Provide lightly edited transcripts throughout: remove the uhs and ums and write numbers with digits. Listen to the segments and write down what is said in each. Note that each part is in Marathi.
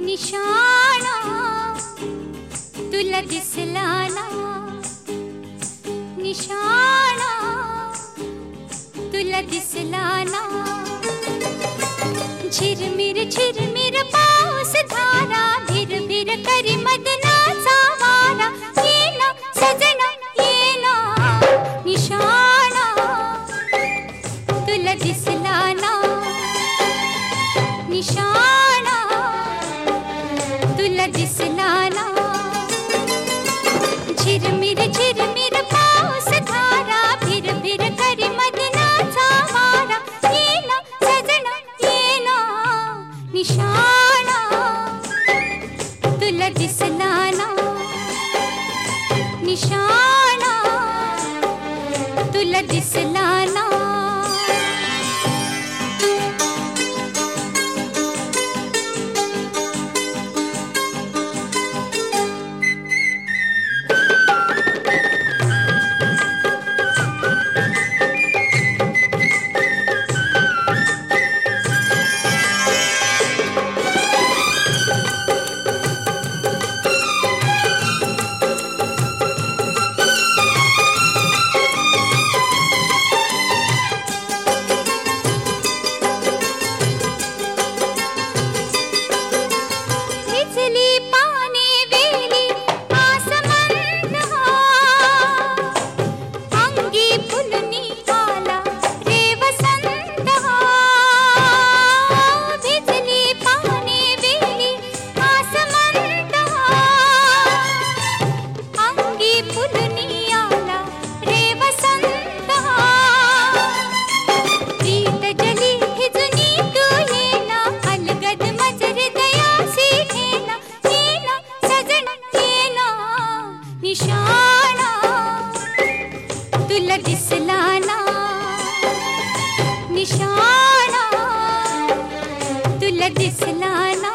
निशाणा तुला दिसला ना, निशाणा तुला दिसला ना. झिरमिर पाऊस धारा, भिर करी मदनाचा वारा. ये ना सजना ये ना, निशाणा तुला दिसला ना, निशाणा तुला दिसला ना. झिरमिर पाऊस धारा, भिर करी मदनाचा वारा. ये ना सजना ये ना, निशाणा तुला दिसला ना, निशाणा तुला दिसला ना. निशाणा तुला दिसला ना, निशाणा तुला दिसला ना.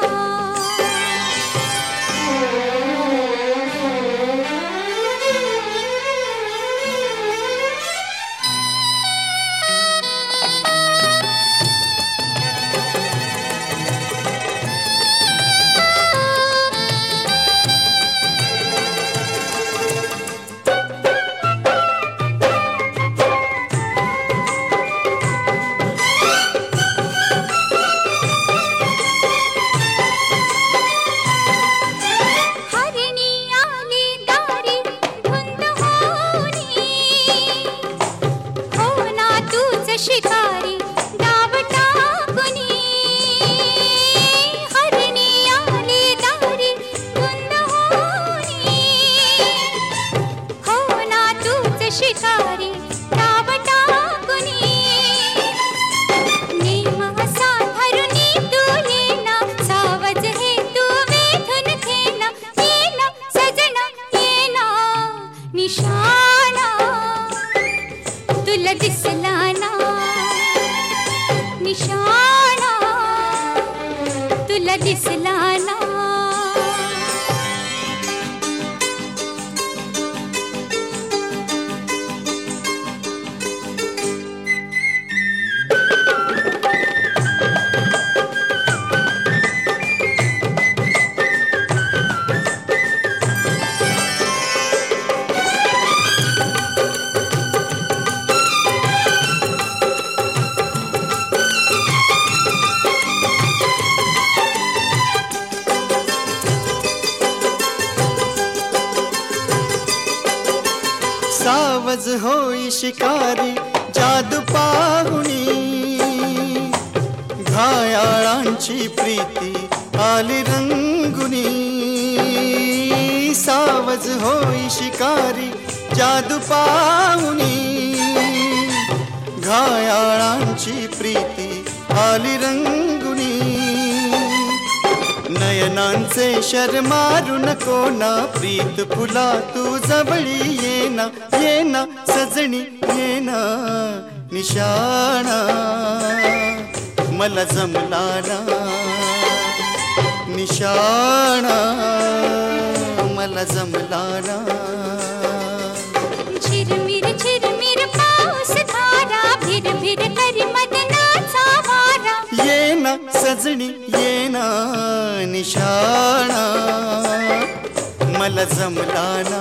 शिकारी डाव टाकुनी, हरणी आली दारी धुंद होनी. हो ना तूच शिकारी डाव टाकुनी. नेम असा धरुनी तू ये ना, सावज हे तू वेधून घेना. ये ना सजना ये ना, निशाणा तुला दिसला ना, निशाणा तुला दिसला ना. सावज होई शिकारी जादू पाहुणी, घायाळांची प्रीती आली रंगुनी. सावज होई शिकारी जादू पाहुणी, घायाळांची प्रीती आली रंगुनी. नयनांचे शरमारू नको ना, प्रीत फुला तू जवळी ये ना. ये ना सजणी ये ना, निशाणा मला जमला ना, निशाणा मला जमला ना. झिरमिर पाऊस धारा, भिर करी मदनाचा वारा. ये ना सजनी ये ना निशाणा मला जमला ना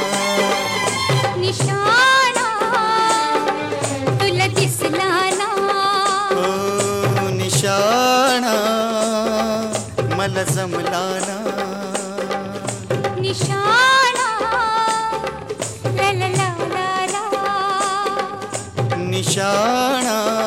निशाणा तुला दिसला ना ओ निशाणा मला जमला ना निशाणा ला ला ला ला ला निशाणा